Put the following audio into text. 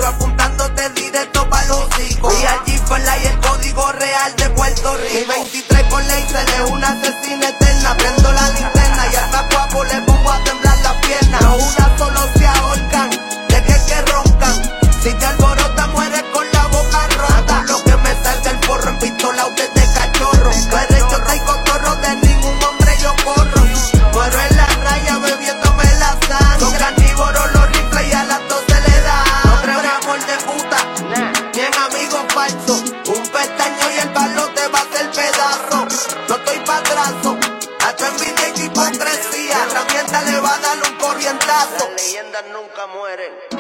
chorro apuntándote directo pa' los hocicos. Y allí fue y el código real de Puerto Rico. Y 23 con ley se le una asesina eterna. Prendo la linterna y al macuapo le pongo a temblar las piernas. No una solo se ahorcan, de que roncan. Si te alborota mueres con la boca rota. Hago lo que me salga el forro en pistola desde cachorro. No he rechota y cotorro, de ningún hombre yo corro. Muero en la raya bebiéndome la sangre. Son carnívoros los rifles y a las 12 le dan. No creo en amor de puta, ni en amigos falsos. Un pestaño y el balón te va a hacer pedazo. No estoy pa' atraso, a tu envidia y tu hipocresía. La herramienta le va a dar un corrientazo. Las leyendas nunca mueren.